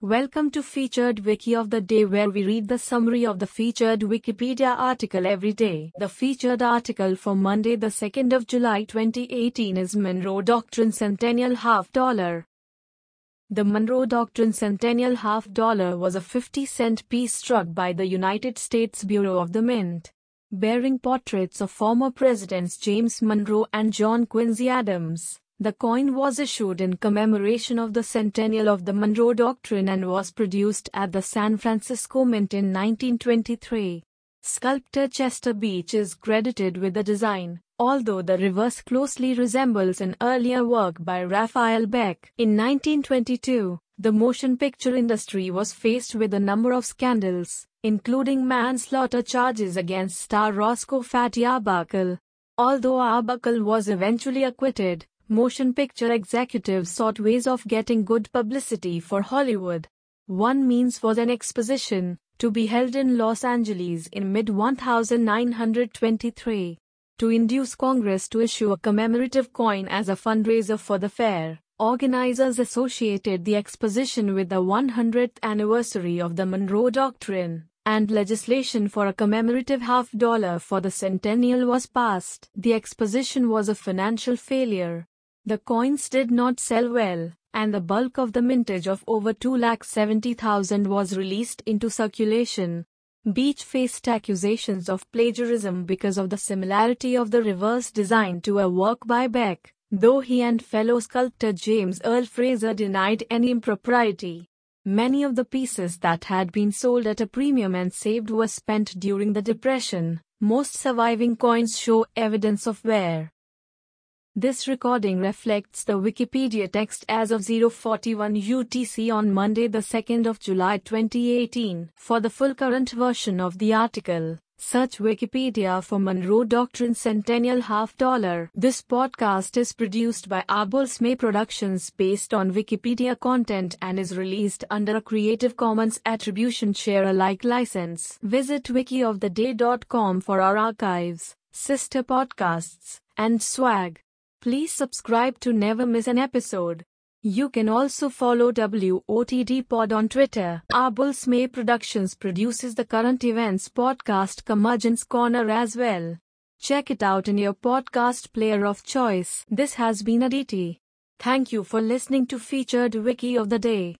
Welcome to Featured Wiki of the Day, where we read the summary of the featured Wikipedia article every day. The featured article for Monday, the 2nd of July 2018 is Monroe Doctrine Centennial Half Dollar. The Monroe Doctrine Centennial Half Dollar was a 50-cent piece struck by the United States Bureau of the Mint, bearing portraits of former Presidents James Monroe and John Quincy Adams. The coin was issued in commemoration of the centennial of the Monroe Doctrine and was produced at the San Francisco Mint in 1923. Sculptor Chester Beach is credited with the design, although the reverse closely resembles an earlier work by Raphael Beck. In 1922, the motion picture industry was faced with a number of scandals, including manslaughter charges against star Roscoe Fatty Arbuckle. Although Arbuckle was eventually acquitted, motion picture executives sought ways of getting good publicity for Hollywood. One means was an exposition, to be held in Los Angeles in mid-1923. To induce Congress to issue a commemorative coin as a fundraiser for the fair, organizers associated the exposition with the 100th anniversary of the Monroe Doctrine, and legislation for a commemorative half dollar for the centennial was passed. The exposition was a financial failure. The coins did not sell well, and the bulk of the mintage of over 270,000 was released into circulation. Beach faced accusations of plagiarism because of the similarity of the reverse design to a work by Beck, though he and fellow sculptor James Earl Fraser denied any impropriety. Many of the pieces that had been sold at a premium and saved were spent during the Depression. Most surviving coins show evidence of wear. This recording reflects the Wikipedia text as of 0:41 UTC on Monday, the 2nd of July 2018. For the full current version of the article, search Wikipedia for Monroe Doctrine Centennial Half Dollar. This podcast is produced by Arbol Productions based on Wikipedia content and is released under a Creative Commons Attribution Share Alike license. Visit wikioftheday.com for our archives, sister podcasts, and swag. Please subscribe to never miss an episode. You can also follow WOTD Pod on Twitter. Arbol Productions produces the Current Events podcast Curmudgeon's Corner as well. Check it out in your podcast player of choice. This has been Aditi. Thank you for listening to Featured Wiki of the Day.